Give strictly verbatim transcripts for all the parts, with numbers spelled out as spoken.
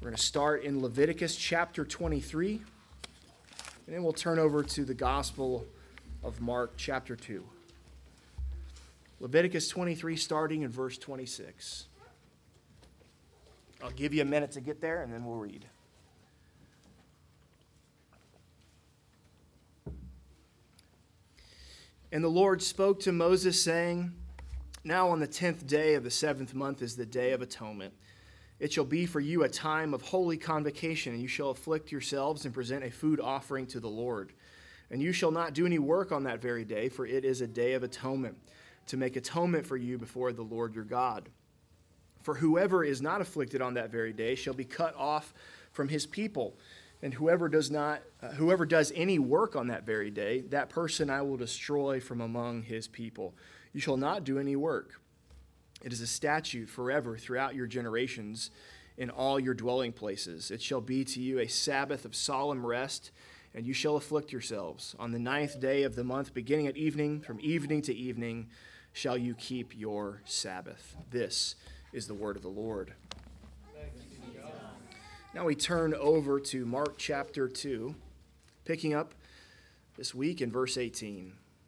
We're going to start in Leviticus chapter twenty-three, and then we'll turn over to the Gospel of Mark chapter two. Leviticus twenty-three, starting in verse twenty-six. I'll give you a minute to get there, and then we'll read. And the Lord spoke to Moses, saying, Now on the tenth day of the seventh month is the day of atonement. It shall be for you a time of holy convocation, and you shall afflict yourselves and present a food offering to the Lord. And you shall not do any work on that very day, for it is a day of atonement, to make atonement for you before the Lord your God. For whoever is not afflicted on that very day shall be cut off from his people. And whoever does not, uh, whoever does any work on that very day, that person I will destroy from among his people. You shall not do any work. It is a statute forever throughout your generations in all your dwelling places. It shall be to you a Sabbath of solemn rest, and you shall afflict yourselves. On the ninth day of the month, beginning at evening, from evening to evening, shall you keep your Sabbath. This is the word of the Lord. Now we turn over to Mark chapter two, picking up this week in verse eighteen.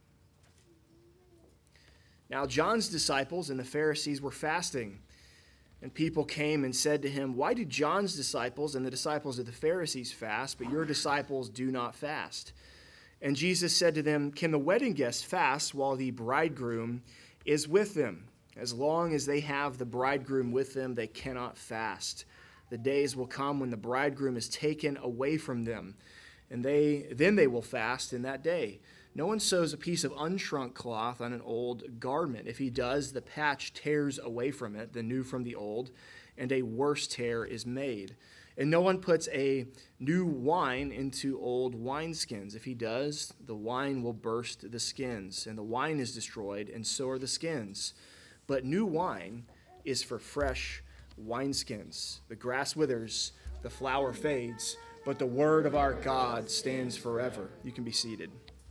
Now John's disciples and the Pharisees were fasting, and people came and said to him, Why do John's disciples and the disciples of the Pharisees fast, but your disciples do not fast? And Jesus said to them, Can the wedding guests fast while the bridegroom is with them? As long as they have the bridegroom with them, they cannot fast. The days will come when the bridegroom is taken away from them, and they then they will fast in that day. No one sews a piece of unshrunk cloth on an old garment. If he does, the patch tears away from it, the new from the old, and a worse tear is made. And no one puts a new wine into old wineskins. If he does, the wine will burst the skins, and the wine is destroyed, and so are the skins. But new wine is for fresh wineskins. The grass withers, the flower fades, but the word of our God stands forever. You can be seated.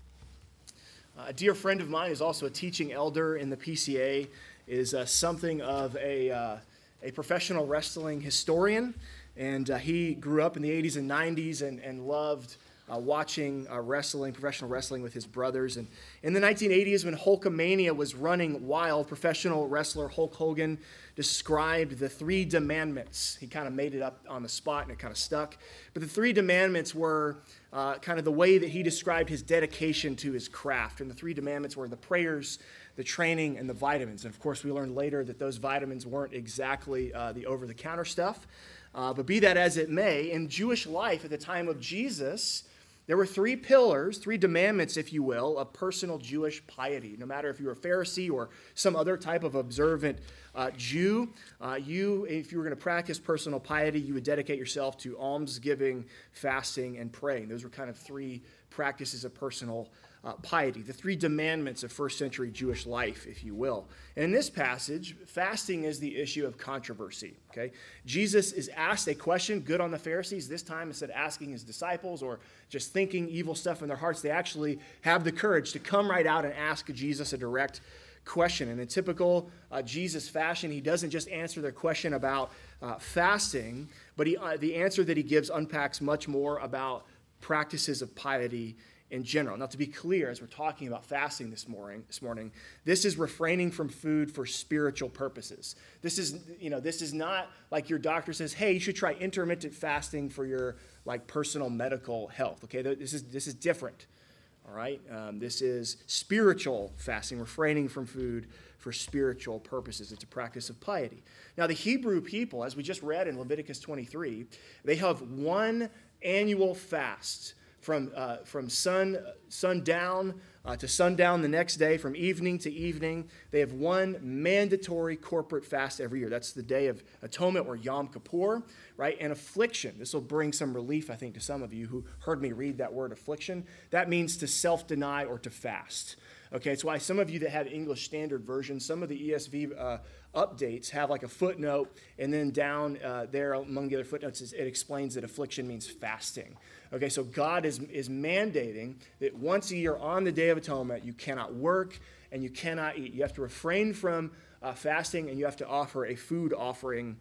A dear friend of mine is also a teaching elder in the P C A, is uh, something of a, uh, a professional wrestling historian, and uh, he grew up in the eighties and nineties and, and loved uh, watching uh, wrestling, professional wrestling with his brothers. And in the nineteen eighties, when Hulkamania was running wild, professional wrestler Hulk Hogan described the three demandments. He kind of made it up on the spot, and it kind of stuck. But the three demandments were Uh, kind of the way that he described his dedication to his craft. And the three demandments were the prayers, the training, and the vitamins. And of course, we learned later that those vitamins weren't exactly uh, the over-the-counter stuff. Uh, but be that as it may, in Jewish life at the time of Jesus, there were three pillars, three demandments, if you will, of personal Jewish piety. No matter if you were a Pharisee or some other type of observant uh, Jew, uh, you, if you were going to practice personal piety, you would dedicate yourself to almsgiving, fasting, and praying. Those were kind of three practices of personal uh, piety, the three demandments of first century Jewish life, if you will. And in this passage, fasting is the issue of controversy. Okay, Jesus is asked a question, good on the Pharisees. This time, instead of asking his disciples or just thinking evil stuff in their hearts, they actually have the courage to come right out and ask Jesus a direct question. And in typical uh, Jesus fashion, he doesn't just answer their question about uh, fasting, but he, uh, the answer that he gives unpacks much more about practices of piety in general. Now, to be clear, as we're talking about fasting this morning, this morning, this is refraining from food for spiritual purposes. This is, you know, this is not like your doctor says, hey, you should try intermittent fasting for your like personal medical health. Okay, this is this is different. All right, um, this is spiritual fasting, refraining from food for spiritual purposes. It's a practice of piety. Now, the Hebrew people, as we just read in Leviticus twenty-three, they have one annual fast. From uh, from sun sundown uh, to sundown the next day, from evening to evening. They have one mandatory corporate fast every year. That's the Day of Atonement, or Yom Kippur, right? And affliction. This will bring some relief, I think, to some of you who heard me read that word affliction. That means to self-deny or to fast. Okay, it's why some of you that have English Standard Version, some of the E S V uh, updates have like a footnote, and then down uh, there among the other footnotes, it explains that affliction means fasting. Okay, so God is, is mandating that once a year on the Day of Atonement, you cannot work and you cannot eat. You have to refrain from uh, fasting, and you have to offer a food offering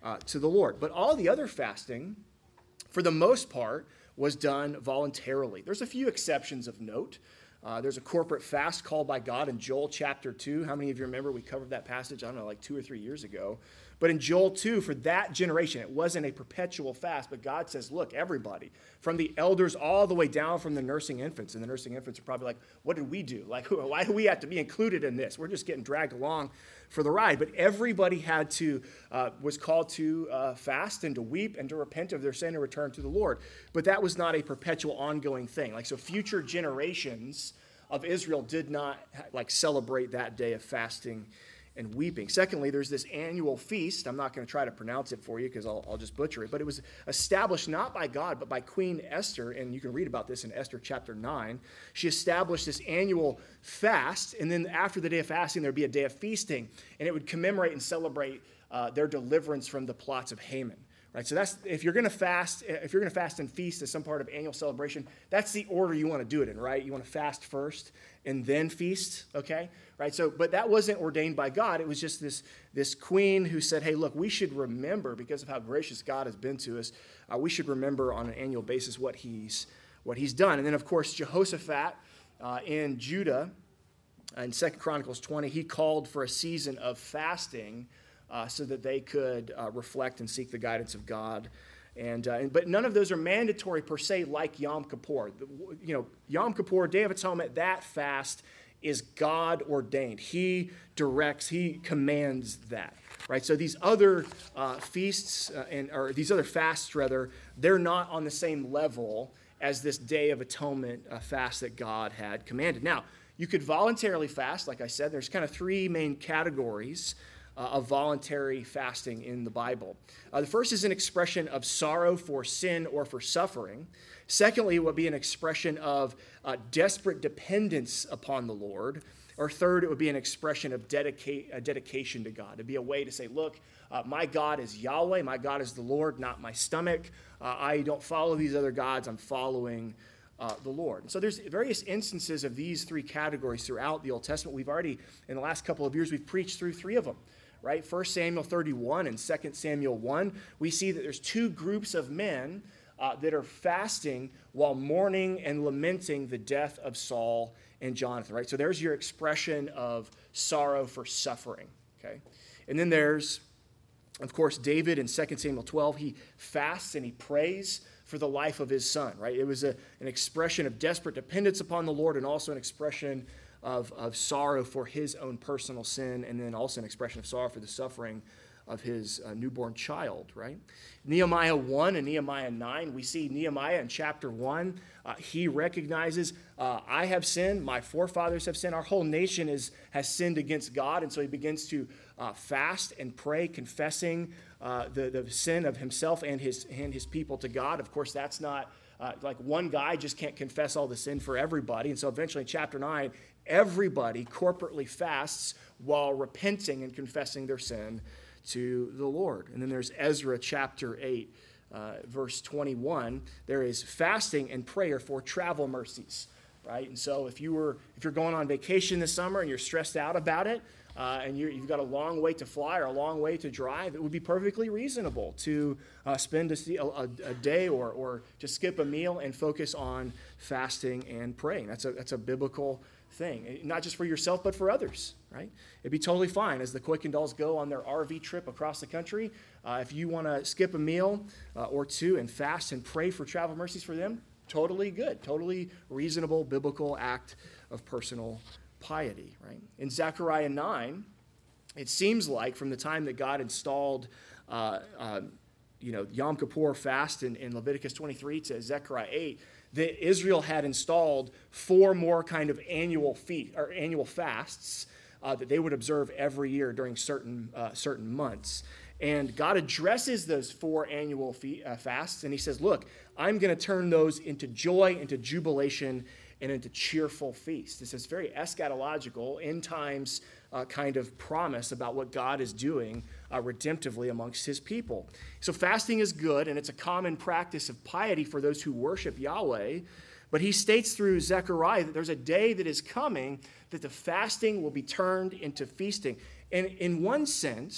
uh, to the Lord. But all the other fasting, for the most part, was done voluntarily. There's a few exceptions of note. Uh, there's a corporate fast called by God in Joel chapter two. How many of you remember we covered that passage, I don't know, like two or three years ago? But in Joel two, for that generation, it wasn't a perpetual fast, but God says, look, everybody, from the elders all the way down from the nursing infants, and the nursing infants are probably like, what did we do? Like, why do we have to be included in this? We're just getting dragged along for the ride. But everybody had to, uh, was called to uh, fast and to weep and to repent of their sin and return to the Lord. But that was not a perpetual ongoing thing. Like, so future generations of Israel did not like celebrate that day of fasting and weeping. Secondly, there's this annual feast. I'm not going to try to pronounce it for you because I'll, I'll just butcher it. But it was established not by God, but by Queen Esther. And you can read about this in Esther chapter nine. She established this annual fast. And then after the day of fasting, there'd be a day of feasting. And it would commemorate and celebrate uh, their deliverance from the plots of Haman. Right? So that's, if you're going to fast, if you're going to fast and feast as some part of annual celebration, that's the order you want to do it in, right? You want to fast first and then feast, okay? Right? So, but that wasn't ordained by God. It was just this, this queen who said, hey, look, we should remember, because of how gracious God has been to us, uh, we should remember on an annual basis what he's, what he's done. And then, of course, Jehoshaphat uh, in Judah, uh, in Second Chronicles twenty, he called for a season of fasting Uh, so that they could uh, reflect and seek the guidance of God. And, uh, and but none of those are mandatory per se like Yom Kippur. The, you know, Yom Kippur, Day of Atonement, that fast is God ordained. He directs, he commands that. Right? So these other uh, feasts, uh, and or these other fasts rather, they're not on the same level as this Day of Atonement uh, fast that God had commanded. Now, you could voluntarily fast, like I said. There's kind of three main categories Uh, of voluntary fasting in the Bible. Uh, the first is an expression of sorrow for sin or for suffering. Secondly, it would be an expression of uh, desperate dependence upon the Lord. Or third, it would be an expression of dedicate, a dedication to God. It'd be a way to say, look, uh, my God is Yahweh, my God is the Lord, not my stomach. Uh, I don't follow these other gods, I'm following Uh, the Lord. And so there's various instances of these three categories throughout the Old Testament. We've already, in the last couple of years, we've preached through three of them, right? First Samuel thirty-one and Second Samuel one, we see that there's two groups of men uh, that are fasting while mourning and lamenting the death of Saul and Jonathan, right? So there's your expression of sorrow for suffering, okay? And then there's, of course, David in Second Samuel twelve. He fasts and he prays for the life of his son, right? It was a, an expression of desperate dependence upon the Lord and also an expression of, of sorrow for his own personal sin, and then also an expression of sorrow for the suffering of his uh, newborn child, right? Nehemiah one and Nehemiah nine, we see Nehemiah in chapter one, uh, he recognizes, uh, I have sinned, my forefathers have sinned, our whole nation is, has sinned against God, and so he begins to uh, fast and pray, confessing uh, the, the sin of himself and his, and his people to God. Of course, that's not, uh, like one guy just can't confess all the sin for everybody, and so eventually in chapter nine, everybody corporately fasts while repenting and confessing their sin to the Lord. And then there's Ezra chapter eight, uh, verse twenty-one. There is fasting and prayer for travel mercies, right? And so if you were, if you're going on vacation this summer and you're stressed out about it, uh, and you're, you've got a long way to fly or a long way to drive, it would be perfectly reasonable to uh, spend a, a, a day or or just skip a meal and focus on fasting and praying. That's a that's a biblical thing, not just for yourself, but for others, right? It'd be totally fine as the Kuykendalls go on their R V trip across the country. Uh, if you want to skip a meal uh, or two and fast and pray for travel mercies for them, totally good, totally reasonable biblical act of personal piety, right? In Zechariah nine, it seems like from the time that God installed uh, uh, you know, Yom Kippur fast in, in Leviticus twenty-three to Zechariah eight, that Israel had installed four more kind of annual feast or annual fasts uh, that they would observe every year during certain uh, certain months. And God addresses those four annual fe- uh, fasts, and he says, look, I'm going to turn those into joy, into jubilation, and into cheerful feast. This is very eschatological, end times uh, kind of promise about what God is doing uh, redemptively amongst his people. So fasting is good, and it's a common practice of piety for those who worship Yahweh. But he states through Zechariah that there's a day that is coming that the fasting will be turned into feasting. And in one sense,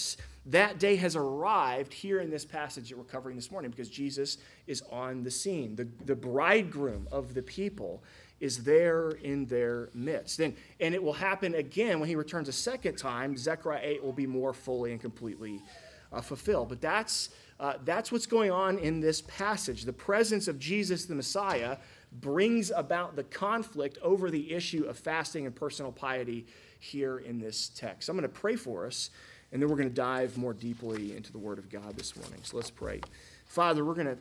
that day has arrived here in this passage that we're covering this morning because Jesus is on the scene. The, the bridegroom of the people is there in their midst. And, and it will happen again when he returns a second time. Zechariah eight will be more fully and completely uh, fulfilled. But that's, uh, that's what's going on in this passage. The presence of Jesus the Messiah brings about the conflict over the issue of fasting and personal piety here in this text. I'm going to pray for us, and then we're going to dive more deeply into the Word of God this morning. So let's pray. Father, we're going to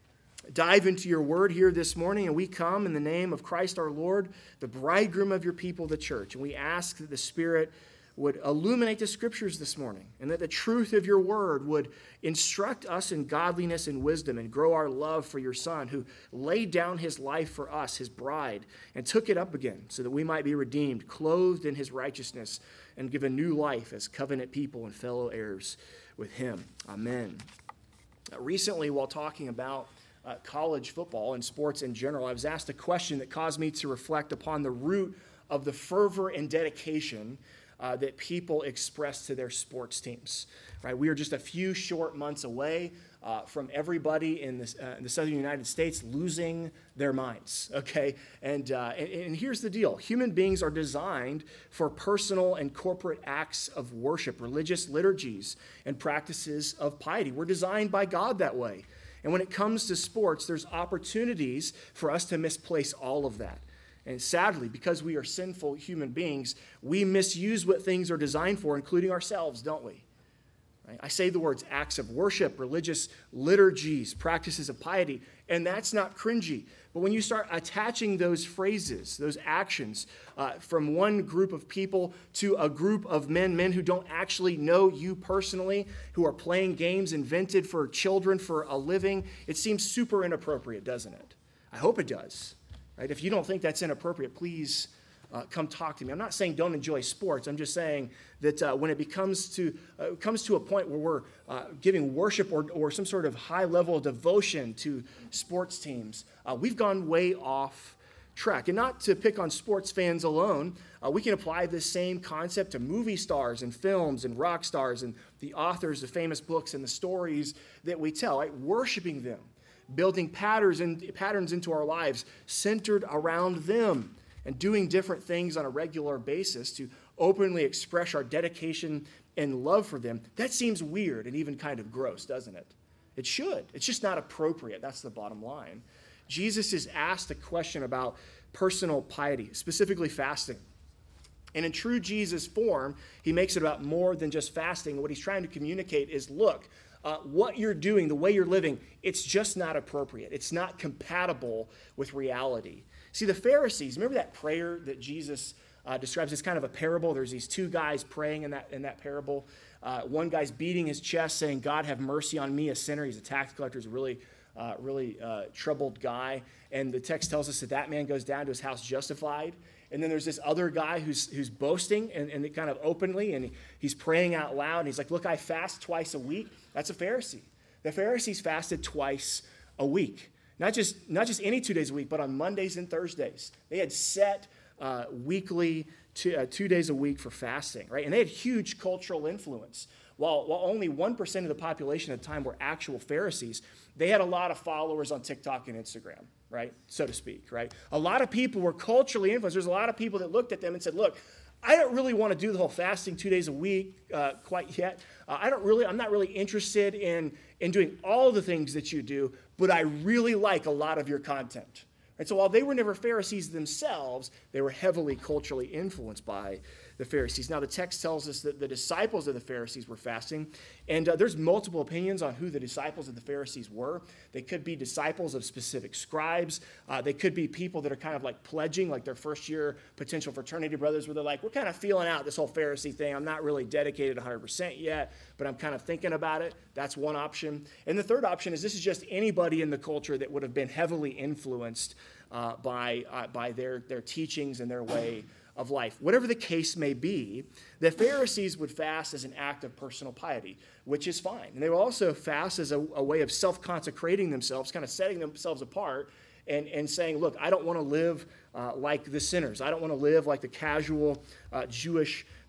dive into your Word here this morning, and we come in the name of Christ our Lord, the bridegroom of your people, the church. And we ask that the Spirit would illuminate the Scriptures this morning, and that the truth of your Word would instruct us in godliness and wisdom and grow our love for your Son, who laid down his life for us, his bride, and took it up again so that we might be redeemed, clothed in his righteousness, and given new life as covenant people and fellow heirs with him. Amen. Uh, recently, while talking about uh, college football and sports in general, I was asked a question that caused me to reflect upon the root of the fervor and dedication Uh, that people express to their sports teams. Right? We are just a few short months away uh, from everybody in, this, uh, in the southern United States losing their minds. Okay, and, uh, and and here's the deal: human beings are designed for personal and corporate acts of worship, religious liturgies, and practices of piety. We're designed by God that way. And when it comes to sports, there's opportunities for us to misplace all of that. And sadly, because we are sinful human beings, we misuse what things are designed for, including ourselves, don't we? Right? I say the words acts of worship, religious liturgies, practices of piety, and that's not cringy. But when you start attaching those phrases, those actions, uh, from one group of people to a group of men, men who don't actually know you personally, who are playing games invented for children for a living, it seems super inappropriate, doesn't it? I hope it does. Right? If you don't think that's inappropriate, please uh, come talk to me. I'm not saying don't enjoy sports. I'm just saying that uh, when it becomes to uh, comes to a point where we're uh, giving worship or, or some sort of high level of devotion to sports teams, uh, we've gone way off track. And not to pick on sports fans alone, uh, we can apply this same concept to movie stars and films and rock stars and the authors of famous books and the stories that we tell, right? Worshiping them, building patterns and patterns into our lives centered around them, and doing different things on a regular basis to openly express our dedication and love for them. That seems weird and even kind of gross, doesn't it? It should. It's just not appropriate. That's the bottom line. Jesus is asked a question about personal piety, specifically fasting. And in true Jesus form, he makes it about more than just fasting. What he's trying to communicate is, look, Uh, what you're doing, the way you're living, it's just not appropriate. It's not compatible with reality. See, the Pharisees, remember that prayer that Jesus uh, describes as kind of a parable? There's these two guys praying in that, in that parable. Uh, one guy's beating his chest saying, God, have mercy on me, a sinner. He's a tax collector. He's a really, uh, really uh, troubled guy. And the text tells us that that man goes down to his house justified. And then there's this other guy who's who's boasting and, and kind of openly, and he, he's praying out loud. And he's like, look, I fast twice a week. That's a Pharisee. The Pharisees fasted twice a week. Not just, not just any two days a week, but on Mondays and Thursdays. They had set uh, weekly, two, uh, two days a week for fasting, right? And they had huge cultural influence. While, while only one percent of the population at the time were actual Pharisees, they had a lot of followers on TikTok and Instagram, right? So to speak, right? A lot of people were culturally influenced. There's a lot of people that looked at them and said, look, I don't really want to do the whole fasting two days a week uh, quite yet. Uh, I don't really, I'm not really interested in, in doing all the things that you do, but I really like a lot of your content. And so while they were never Pharisees themselves, they were heavily culturally influenced by the Pharisees. Now, the text tells us that the disciples of the Pharisees were fasting, and uh, there's multiple opinions on who the disciples of the Pharisees were. They could be disciples of specific scribes. Uh, they could be people that are kind of like pledging, like their first-year potential fraternity brothers, where they're like, we're kind of feeling out this whole Pharisee thing. I'm not really dedicated one hundred percent yet, but I'm kind of thinking about it. That's one option. And the third option is this is just anybody in the culture that would have been heavily influenced uh, by, uh, by their, their teachings and their way of life. Whatever the case may be, the Pharisees would fast as an act of personal piety, which is fine. And they would also fast as a, a way of self-consecrating themselves, kind of setting themselves apart and, and saying, look, I don't want to live uh, like the sinners. I don't want to live like the casual uh, Jewish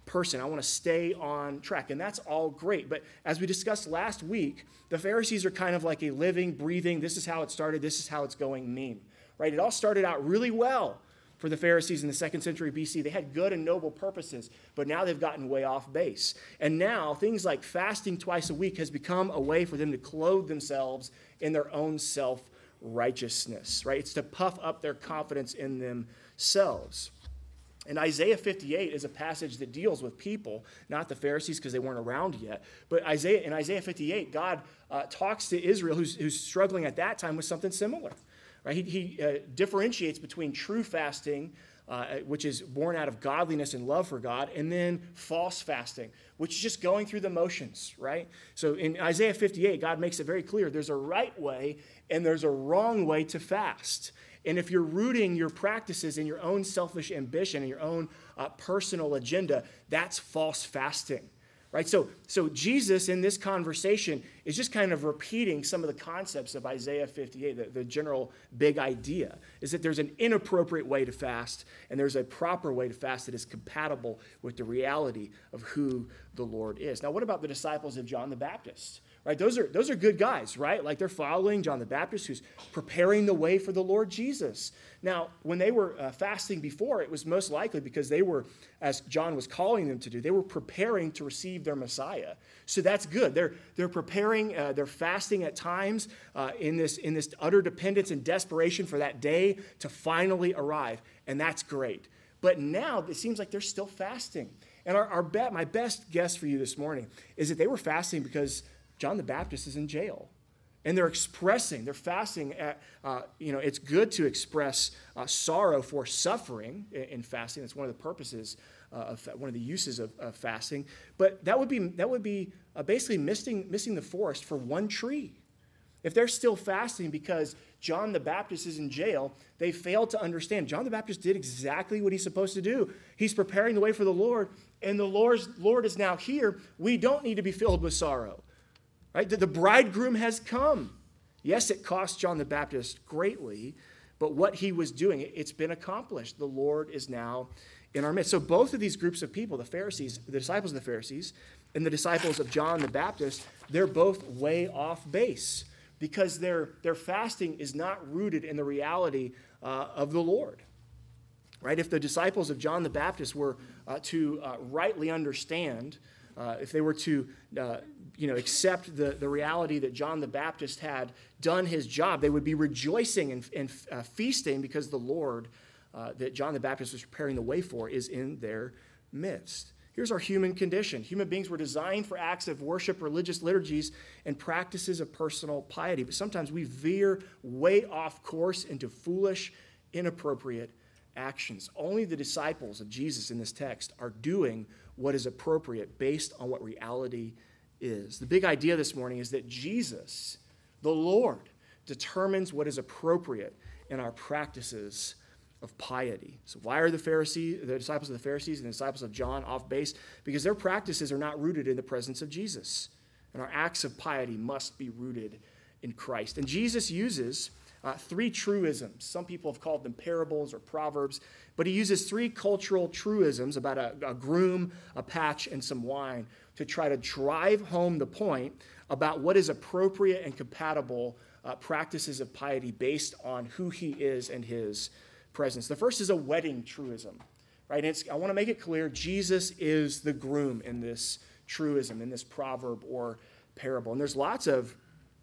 person. I want to stay on track. And that's all great. But as we discussed last week, the Pharisees are kind of like a living, breathing, this is how it started, this is how it's going meme. Right? It all started out really well for the Pharisees in the second century B C. They had good and noble purposes, but now they've gotten way off base. And now things like fasting twice a week has become a way for them to clothe themselves in their own self-righteousness. Right? It's to puff up their confidence in themselves. And Isaiah fifty-eight is a passage that deals with people, not the Pharisees because they weren't around yet. But Isaiah in Isaiah fifty-eight, God uh, talks to Israel, who's, who's struggling at that time with something similar. Right? He, he uh, differentiates between true fasting, uh, which is born out of godliness and love for God, and then false fasting, which is just going through the motions. Right? So in Isaiah fifty-eight, God makes it very clear there's a right way and there's a wrong way to fast. And if you're rooting your practices in your own selfish ambition and your own uh, personal agenda, that's false fasting, right? So, so Jesus in this conversation is just kind of repeating some of the concepts of Isaiah fifty-eight. The, the general big idea is that there's an inappropriate way to fast and there's a proper way to fast that is compatible with the reality of who the Lord is. Now, what about the disciples of John the Baptist? Right, those are those are good guys, right? Like they're following John the Baptist, who's preparing the way for the Lord Jesus. Now, when they were uh, fasting before, it was most likely because they were, as John was calling them to do, they were preparing to receive their Messiah. So that's good. They're they're preparing. Uh, they're fasting at times uh, in this in this utter dependence and desperation for that day to finally arrive, and that's great. But now it seems like they're still fasting. And our, our bet, my best guess for you this morning is that they were fasting because John the Baptist is in jail, and they're expressing, they're fasting. At, uh, you know, it's good to express uh, sorrow for suffering in, in fasting. That's one of the purposes, uh, of one of the uses of, of fasting. But that would be that would be uh, basically missing missing the forest for one tree. If they're still fasting because John the Baptist is in jail, they fail to understand. John the Baptist did exactly what he's supposed to do. He's preparing the way for the Lord, and the Lord's Lord is now here. We don't need to be filled with sorrow. Right? The bridegroom has come. Yes, it cost John the Baptist greatly, but what he was doing, it's been accomplished. The Lord is now in our midst. So both of these groups of people, the Pharisees, the disciples of the Pharisees, and the disciples of John the Baptist, they're both way off base because their, their fasting is not rooted in the reality uh, of the Lord. Right? If the disciples of John the Baptist were uh, to uh, rightly understand, uh, if they were to uh, you know, accept the, the reality that John the Baptist had done his job, they would be rejoicing and, and uh, feasting because the Lord uh, that John the Baptist was preparing the way for is in their midst. Here's our human condition. Human beings were designed for acts of worship, religious liturgies, and practices of personal piety. But sometimes we veer way off course into foolish, inappropriate actions. Only the disciples of Jesus in this text are doing what is appropriate based on what reality is. The big idea this morning is that Jesus, the Lord, determines what is appropriate in our practices of piety. So why are the Pharisees, the disciples of the Pharisees and the disciples of John off base? Because their practices are not rooted in the presence of Jesus. And our acts of piety must be rooted in Christ. And Jesus uses uh, three truisms. Some people have called them parables or proverbs, but he uses three cultural truisms about a, a groom, a patch, and some wine to try to drive home the point about what is appropriate and compatible uh, practices of piety based on who he is and his presence. The first is a wedding truism, right? And it's, I want to make it clear, Jesus is the groom in this truism, in this proverb or parable. And there's lots of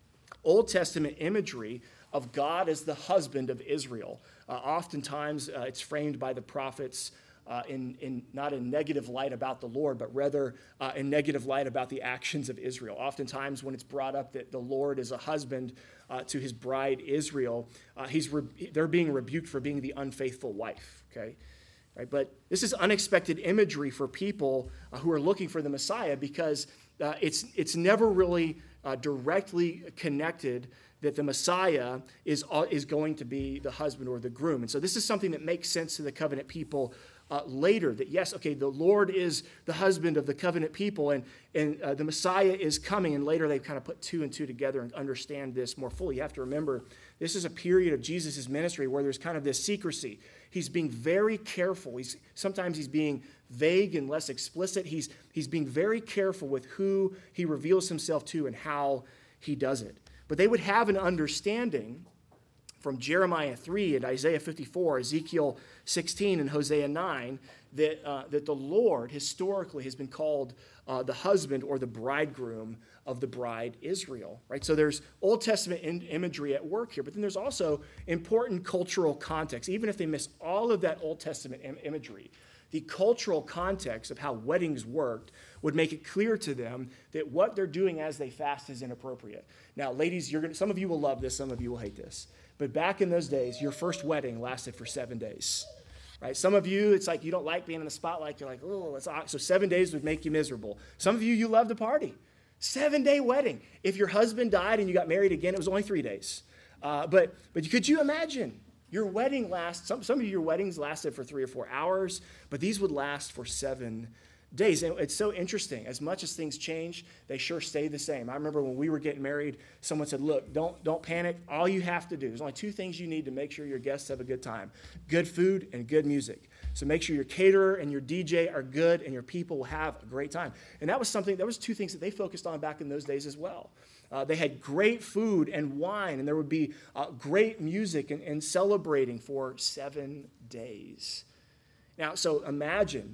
Old Testament imagery of God as the husband of Israel. Uh, oftentimes, uh, it's framed by the prophets Uh, in, in not in negative light about the Lord, but rather uh, in negative light about the actions of Israel. Oftentimes when it's brought up that the Lord is a husband uh, to his bride Israel, uh, he's re- they're being rebuked for being the unfaithful wife, okay? Right? But this is unexpected imagery for people uh, who are looking for the Messiah because uh, it's, it's never really uh, directly connected that the Messiah is, uh, is going to be the husband or the groom. And so this is something that makes sense to the covenant people uh, later that, yes, okay, the Lord is the husband of the covenant people, and, and uh, the Messiah is coming. And later they kind of put two and two together and understand this more fully. You have to remember, this is a period of Jesus' ministry where there's kind of this secrecy. He's being very careful. He's sometimes he's being vague and less explicit. He's, he's being very careful with who he reveals himself to and how he does it. But they would have an understanding from Jeremiah three and Isaiah fifty-four, Ezekiel sixteen, and Hosea nine, that, uh, that the Lord historically has been called uh, the husband or the bridegroom of the bride Israel, right? So there's Old Testament in- imagery at work here, but then there's also important cultural context. Even if they miss all of that Old Testament im- imagery, the cultural context of how weddings worked would make it clear to them that what they're doing as they fast is inappropriate. Now, ladies, you're gonna, some of you will love this, some of you will hate this. But back in those days, your first wedding lasted for seven days, right? Some of you, it's like you don't like being in the spotlight. You're like, oh, it's so seven days would make you miserable. Some of you, you love to party. Seven-day wedding. If your husband died and you got married again, it was only three days. Uh, but but could you imagine your wedding lasts, some, some of your weddings lasted for three or four hours, but these would last for seven days. And it's so interesting. As much as things change, they sure stay the same. I remember when we were getting married, someone said, look, don't, don't panic. All you have to do, there's only two things you need to make sure your guests have a good time. Good food and good music. So make sure your caterer and your D J are good and your people will have a great time. And that was something, that was two things that they focused on back in those days as well. Uh, they had great food and wine, and there would be uh, great music and, and celebrating for seven days. Now, so imagine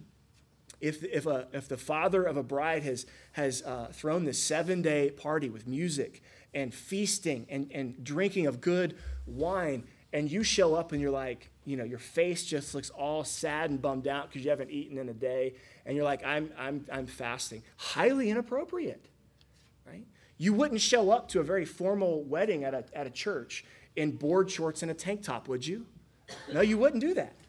if if a if the father of a bride has has uh, thrown this seven-day party with music and feasting and, and drinking of good wine, and you show up and you're like, you know, your face just looks all sad and bummed out because you haven't eaten in a day, and you're like, I'm I'm I'm fasting. Highly inappropriate, right? You wouldn't show up to a very formal wedding at a at a church in board shorts and a tank top, would you? No, you wouldn't do that.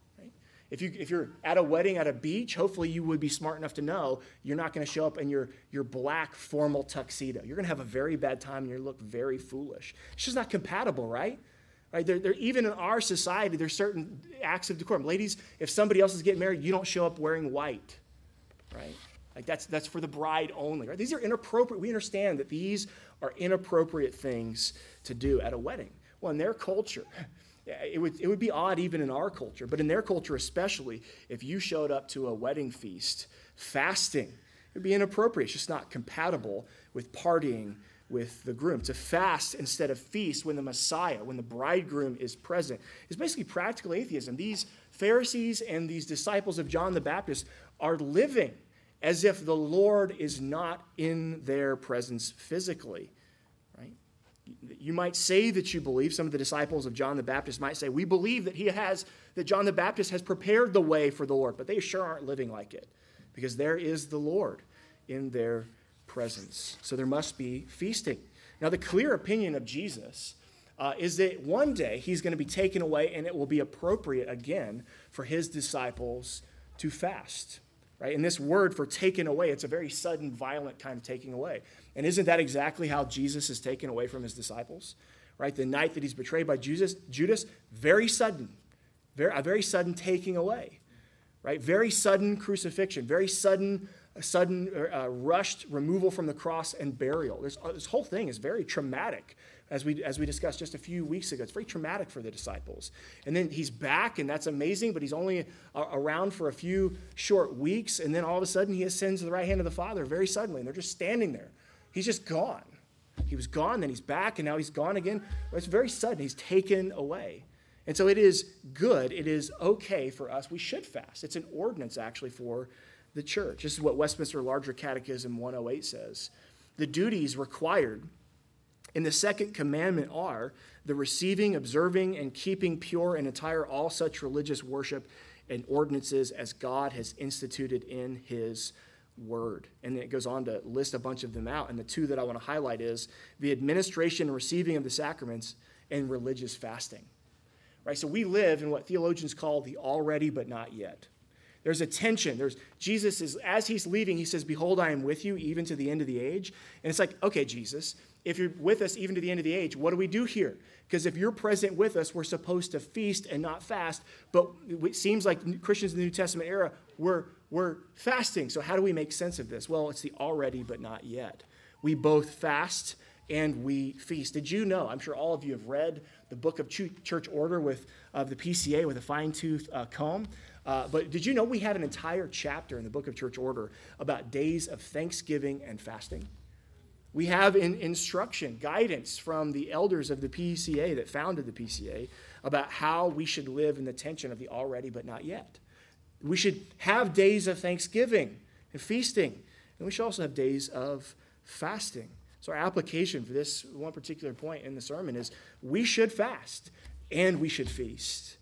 If, you, if you're at a wedding at a beach, hopefully you would be smart enough to know you're not going to show up in your, your black formal tuxedo. You're going to have a very bad time and you look very foolish. It's just not compatible, right? Right? They're, they're, even in our society, there's certain acts of decorum. Ladies, if somebody else is getting married, you don't show up wearing white, right? Like that's, that's for the bride only, right? These are inappropriate. We understand that these are inappropriate things to do at a wedding. Well, in their culture, It would, it would be odd even in our culture, but in their culture especially, if you showed up to a wedding feast fasting, it would be inappropriate. It's just not compatible with partying with the groom. To fast instead of feast when the Messiah, when the bridegroom is present, is basically practical atheism. These Pharisees and these disciples of John the Baptist are living as if the Lord is not in their presence physically. You might say that you believe, some of the disciples of John the Baptist might say, we believe that he has, that John the Baptist has prepared the way for the Lord, but they sure aren't living like it because there is the Lord in their presence. So there must be feasting. Now, the clear opinion of Jesus uh, is that one day he's going to be taken away and it will be appropriate again for his disciples to fast. Right? And this word for taken away, it's a very sudden, violent kind of taking away. And isn't that exactly how Jesus is taken away from his disciples? Right? The night that he's betrayed by Judas, Judas, very sudden, very, a very sudden taking away. Right? Very sudden crucifixion, very sudden, sudden uh, rushed removal from the cross and burial. There's, uh, this whole thing is very traumatic, as we as we discussed just a few weeks ago. It's very traumatic for the disciples. And then he's back, and that's amazing, but he's only uh, around for a few short weeks, and then all of a sudden he ascends to the right hand of the Father very suddenly, and they're just standing there. He's just gone. He was gone, then he's back, and now he's gone again. It's very sudden. He's taken away. And so it is good, it is okay for us. We should fast. It's an ordinance, actually, for the church. This is what Westminster Larger Catechism one oh eight says. The duties required in the second commandment are the receiving, observing, and keeping pure and entire all such religious worship and ordinances as God has instituted in his word. And then it goes on to list a bunch of them out. And the two that I want to highlight is the administration and receiving of the sacraments and religious fasting. Right? So we live in what theologians call the already but not yet. There's a tension. There's Jesus is, as he's leaving, he says, behold, I am with you even to the end of the age. And it's like, okay, Jesus, if you're with us even to the end of the age, what do we do here? Because if you're present with us, we're supposed to feast and not fast. But it seems like Christians in the New Testament era, we're, we're fasting. So how do we make sense of this? Well, it's the already but not yet. We both fast and we feast. Did you know, I'm sure all of you have read the book of Church Order with of the P C A with a fine-tooth uh, comb. Uh, but did you know we have an entire chapter in the book of Church Order about days of thanksgiving and fasting? We have in instruction, guidance from the elders of the P C A that founded the P C A about how we should live in the tension of the already but not yet. We should have days of thanksgiving and feasting, and we should also have days of fasting. So our application for this one particular point in the sermon is we should fast and we should feast.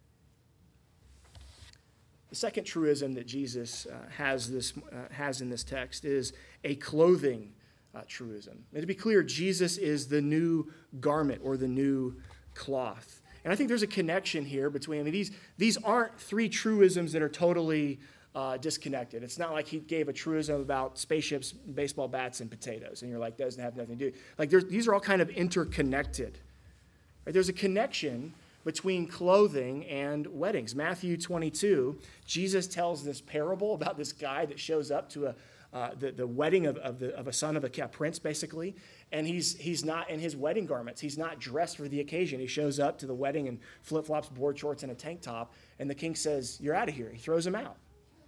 The second truism that Jesus uh, has this uh, has in this text is a clothing uh, truism. And to be clear, Jesus is the new garment or the new cloth. And I think there's a connection here between, I mean, these, these aren't three truisms that are totally uh, disconnected. It's not like he gave a truism about spaceships, baseball bats, and potatoes, and you're like, that doesn't have nothing to do. Like, these are all kind of interconnected. Right? There's a connection between clothing and weddings. Matthew twenty-two, Jesus tells this parable about this guy that shows up to a uh, the, the wedding of, of, the, of a son of a, a prince, basically, and he's he's not in his wedding garments. He's not dressed for the occasion. He shows up to the wedding in flip-flops, board shorts, and a tank top, and the king says, "You're out of here." He throws him out,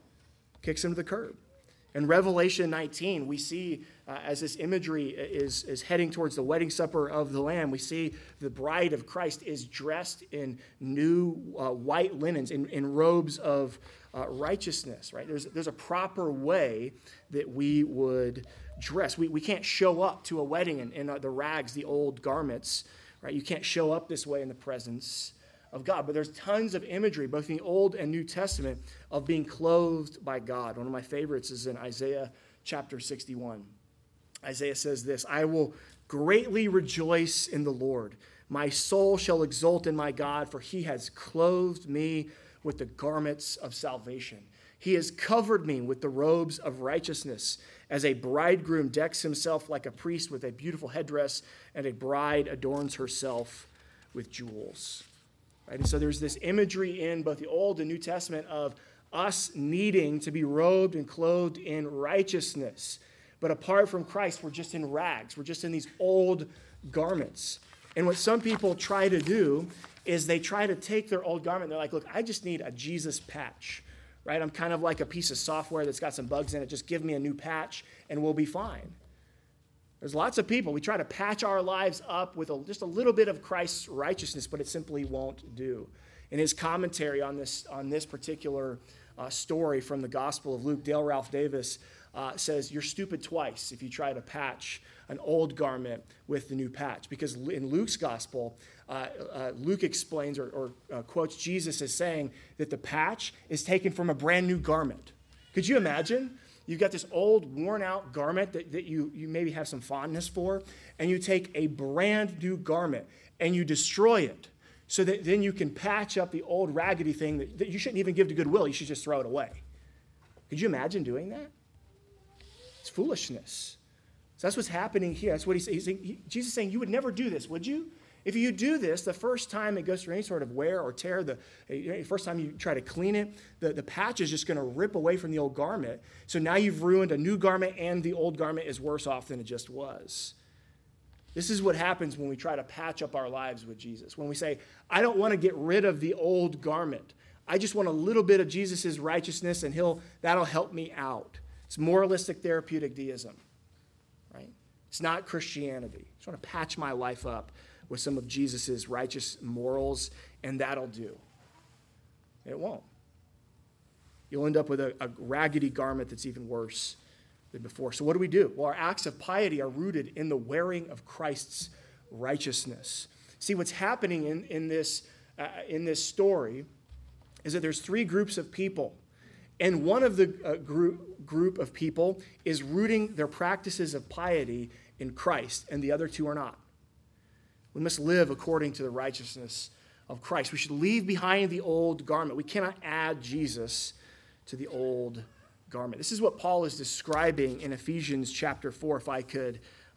kicks him to the curb. In Revelation nineteen, we see, uh, as this imagery is, is heading towards the wedding supper of the Lamb, we see the bride of Christ is dressed in new uh, white linens, in, in robes of uh, righteousness, right? There's, there's a proper way that we would dress. We, we can't show up to a wedding in, in uh, the rags, the old garments, right? You can't show up this way in the presence of God. But there's tons of imagery, both in the Old and New Testament, of being clothed by God. One of my favorites is in Isaiah chapter sixty-one. Isaiah says this, "I will greatly rejoice in the Lord. My soul shall exult in my God, for he has clothed me with the garments of salvation. He has covered me with the robes of righteousness, as a bridegroom decks himself like a priest with a beautiful headdress, and a bride adorns herself with jewels." Right? And so there's this imagery in both the Old and New Testament of us needing to be robed and clothed in righteousness. But apart from Christ, we're just in rags. We're just in these old garments. And what some people try to do is they try to take their old garment and they're like, look, I just need a Jesus patch. Right? I'm kind of like a piece of software that's got some bugs in it. Just give me a new patch and we'll be fine. There's lots of people, we try to patch our lives up with a, just a little bit of Christ's righteousness, but it simply won't do. In his commentary on this, on this particular uh, story from the Gospel of Luke, Dale Ralph Davis uh, says, you're stupid twice if you try to patch an old garment with the new patch. Because in Luke's Gospel, uh, uh, Luke explains or, or uh, quotes Jesus as saying that the patch is taken from a brand new garment. Could you imagine? You've got this old, worn-out garment that, that you, you maybe have some fondness for, and you take a brand new garment and you destroy it so that then you can patch up the old raggedy thing that, that you shouldn't even give to Goodwill. You should just throw it away. Could you imagine doing that? It's foolishness. So that's what's happening here. That's what he's, he's saying. He, Jesus is saying, you would never do this, would you? If you do this, the first time it goes through any sort of wear or tear, the, the first time you try to clean it, the, the patch is just going to rip away from the old garment. So now you've ruined a new garment, and the old garment is worse off than it just was. This is what happens when we try to patch up our lives with Jesus. When we say, I don't want to get rid of the old garment. I just want a little bit of Jesus' righteousness, and he'll that'll help me out. It's moralistic therapeutic deism, right? It's not Christianity. I just want to patch my life up with some of Jesus' righteous morals, and that'll do. It won't. You'll end up with a, a raggedy garment that's even worse than before. So what do we do? Well, our acts of piety are rooted in the wearing of Christ's righteousness. See, what's happening in, in, this, uh, in this story is that there's three groups of people, and one of the uh, group, group of people is rooting their practices of piety in Christ, and the other two are not. We must live according to the righteousness of Christ. We should leave behind the old garment. We cannot add Jesus to the old garment. This is what Paul is describing in Ephesians chapter four, if I could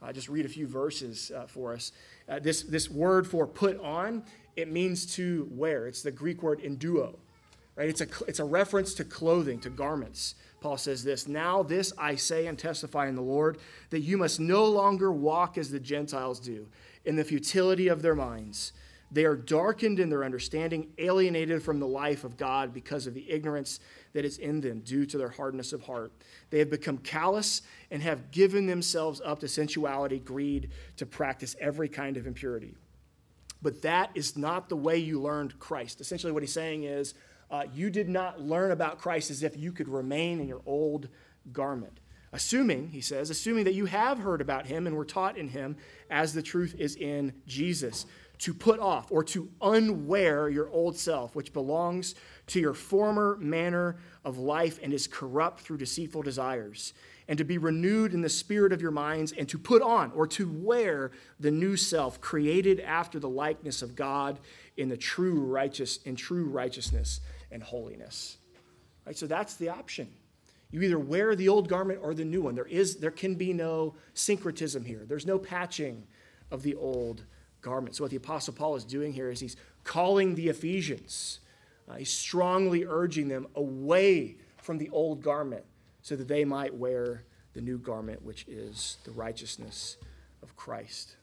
Uh, just read a few verses uh, for us. Uh, this, this word for put on, it means to wear. It's the Greek word enduo, right? It's a, it's a reference to clothing, to garments. Paul says this, "Now this I say and testify in the Lord, that you must no longer walk as the Gentiles do, in the futility of their minds. They are darkened in their understanding, alienated from the life of God because of the ignorance that is in them due to their hardness of heart. They have become callous and have given themselves up to sensuality, greed, to practice every kind of impurity. But that is not the way you learned Christ." Essentially what he's saying is, uh, you did not learn about Christ as if you could remain in your old garment. Assuming, he says, assuming that you have heard about him and were taught in him as the truth is in Jesus, to put off or to unwear your old self, which belongs to your former manner of life and is corrupt through deceitful desires, and to be renewed in the spirit of your minds, and to put on or to wear the new self, created after the likeness of God in the true righteous in true righteousness and holiness. Right? So that's the option. You either wear the old garment or the new one. There is there can be no syncretism here. There's no patching of the old garment. So what the Apostle Paul is doing here is he's calling the Ephesians. Uh, he's strongly urging them away from the old garment so that they might wear the new garment, which is the righteousness of Christ.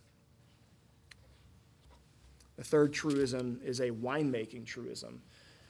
The third truism is a winemaking truism.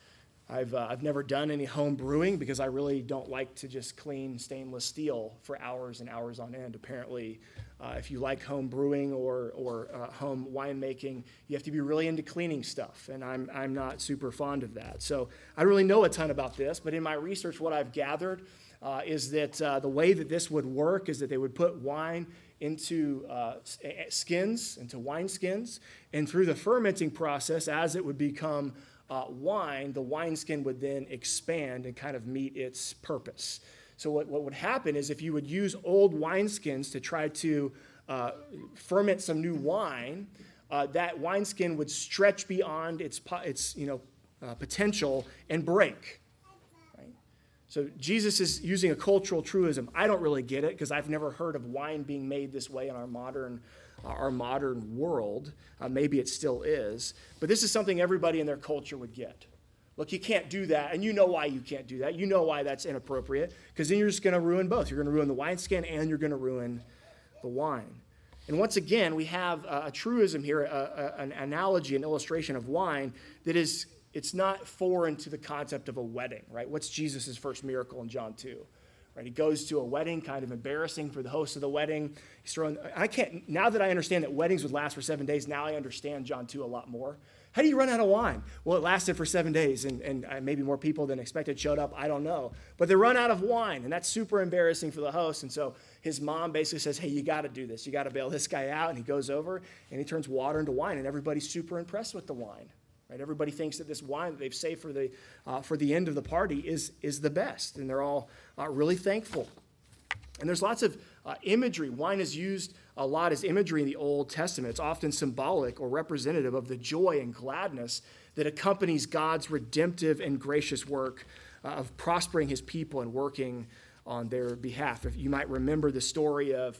I've, uh, I've never done any home brewing because I really don't like to just clean stainless steel for hours and hours on end. Apparently, uh, if you like home brewing or, or uh, home winemaking, you have to be really into cleaning stuff, and I'm, I'm not super fond of that. So I don't really know a ton about this, but in my research, what I've gathered uh, is that uh, the way that this would work is that they would put wine into uh, skins, into wine skins, and through the fermenting process, as it would become Uh, wine, the wineskin would then expand and kind of meet its purpose. So what, what would happen is if you would use old wineskins to try to uh, ferment some new wine, uh, that wineskin would stretch beyond its, its you know, uh, potential and break. Right? So Jesus is using a cultural truism. I don't really get it because I've never heard of wine being made this way in our modern our modern world. Uh, maybe it still is. But this is something everybody in their culture would get. Look, you can't do that, and you know why you can't do that. You know why that's inappropriate, because then you're just going to ruin both. You're going to ruin the wineskin, and you're going to ruin the wine. And once again, we have a, a truism here, a, a, an analogy, an illustration of wine that is, it's not foreign to the concept of a wedding, right? What's Jesus' first miracle in John two? Right, he goes to a wedding, kind of embarrassing for the host of the wedding. He's throwing, I can't, now that I understand that weddings would last for seven days, now I understand John two a lot more. How do you run out of wine? Well, it lasted for seven days, and, and maybe more people than expected showed up. I don't know. But they run out of wine, and that's super embarrassing for the host. And so his mom basically says, hey, you got to do this. You got to bail this guy out. And he goes over, and he turns water into wine, and everybody's super impressed with the wine. Right? Everybody thinks that this wine that they've saved for the uh, for the end of the party is is the best, and they're all uh, really thankful. And there's lots of uh, imagery. Wine is used a lot as imagery in the Old Testament. It's often symbolic or representative of the joy and gladness that accompanies God's redemptive and gracious work uh, of prospering his people and working on their behalf. If you might remember the story of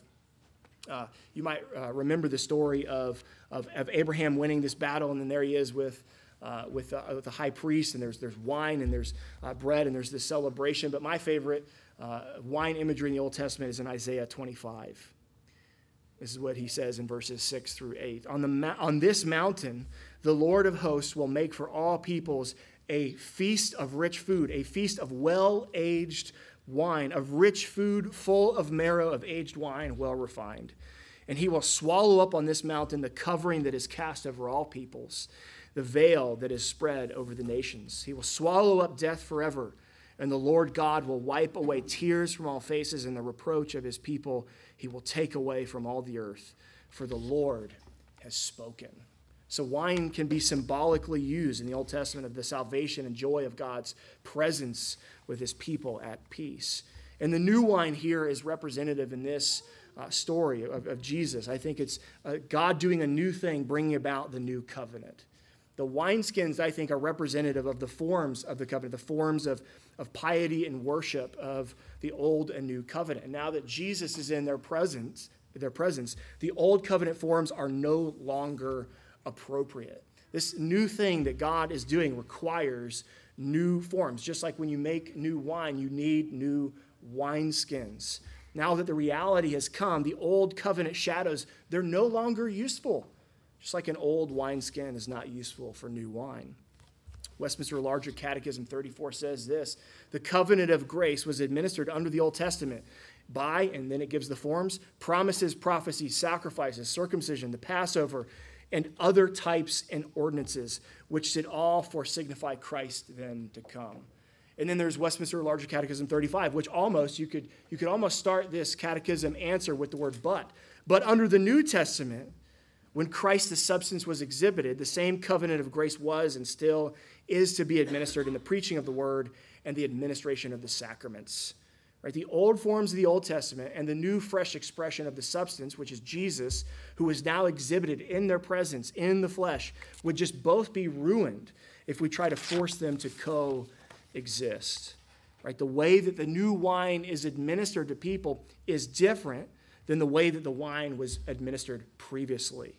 uh, you might uh, remember the story of, of of Abraham winning this battle, and then there he is with. Uh, with, uh, with the high priest, and there's there's wine, and there's uh, bread, and there's this celebration. But my favorite uh, wine imagery in the Old Testament is in Isaiah twenty-five. This is what he says in verses six through eight. On, the ma- on this mountain, the Lord of hosts will make for all peoples a feast of rich food, a feast of well-aged wine, of rich food full of marrow of aged wine, well refined. And he will swallow up on this mountain the covering that is cast over all peoples, the veil that is spread over the nations. He will swallow up death forever, and the Lord God will wipe away tears from all faces, and the reproach of his people he will take away from all the earth, for the Lord has spoken. So wine can be symbolically used in the Old Testament of the salvation and joy of God's presence with his people at peace. And the new wine here is representative in this uh, story of, of Jesus. I think it's uh, God doing a new thing, bringing about the new covenant. The wineskins, I think, are representative of the forms of the covenant, the forms of, of piety and worship of the old and new covenant. And now that Jesus is in their presence, their presence, the old covenant forms are no longer appropriate. This new thing that God is doing requires new forms. Just like when you make new wine, you need new wineskins. Now that the reality has come, the old covenant shadows, they're no longer useful. Just like an old wineskin is not useful for new wine. Westminster Larger Catechism thirty-four says this: the covenant of grace was administered under the Old Testament by, and then it gives the forms, promises, prophecies, sacrifices, circumcision, the Passover, and other types and ordinances, which did all foresignify Christ then to come. And then there's Westminster Larger Catechism thirty-five, which almost, you could, you could almost start this catechism answer with the word but. But under the New Testament, when Christ the substance was exhibited, the same covenant of grace was and still is to be administered in the preaching of the word and the administration of the sacraments. Right? The old forms of the Old Testament and the new fresh expression of the substance, which is Jesus, who is now exhibited in their presence, in the flesh, would just both be ruined if we try to force them to coexist. Right? The way that the new wine is administered to people is different than the way that the wine was administered previously.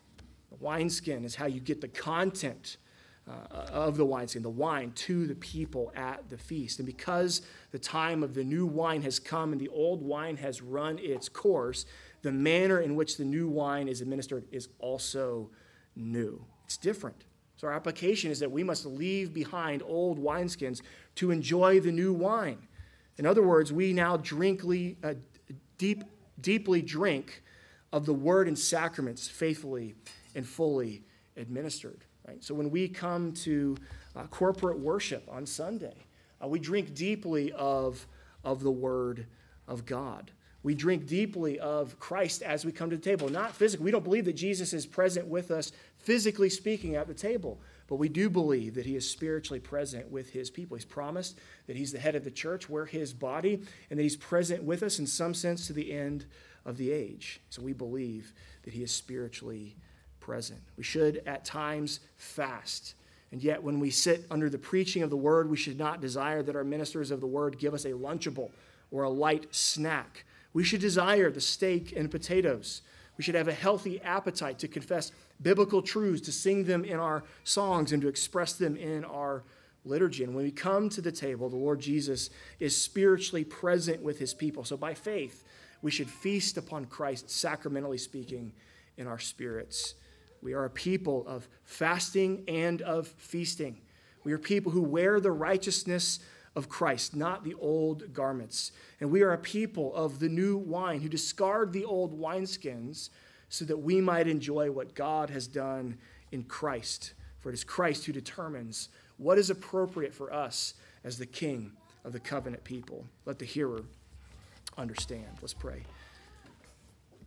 The wineskin is how you get the content uh, of the wineskin, the wine, to the people at the feast. And because the time of the new wine has come and the old wine has run its course, the manner in which the new wine is administered is also new. It's different. So our application is that we must leave behind old wineskins to enjoy the new wine. In other words, we now drinkly, uh, deep, deeply drink of the word and sacraments faithfully and fully administered. Right? So when we come to uh, corporate worship on Sunday, uh, we drink deeply of, of the word of God. We drink deeply of Christ as we come to the table. Not physically. We don't believe that Jesus is present with us, physically speaking, at the table. But we do believe that he is spiritually present with his people. He's promised that he's the head of the church. We're his body. And that he's present with us in some sense to the end of the age. So we believe that he is spiritually present. We should at times fast. And yet when we sit under the preaching of the word, we should not desire that our ministers of the word give us a Lunchable or a light snack. We should desire the steak and potatoes. We should have a healthy appetite to confess biblical truths, to sing them in our songs, and to express them in our liturgy. And when we come to the table, the Lord Jesus is spiritually present with his people. So by faith, we should feast upon Christ, sacramentally speaking, in our spirits. We are a people of fasting and of feasting. We are people who wear the righteousness of Christ, not the old garments. And we are a people of the new wine who discard the old wineskins so that we might enjoy what God has done in Christ. For it is Christ who determines what is appropriate for us as the king of the covenant people. Let the hearer understand. Let's pray.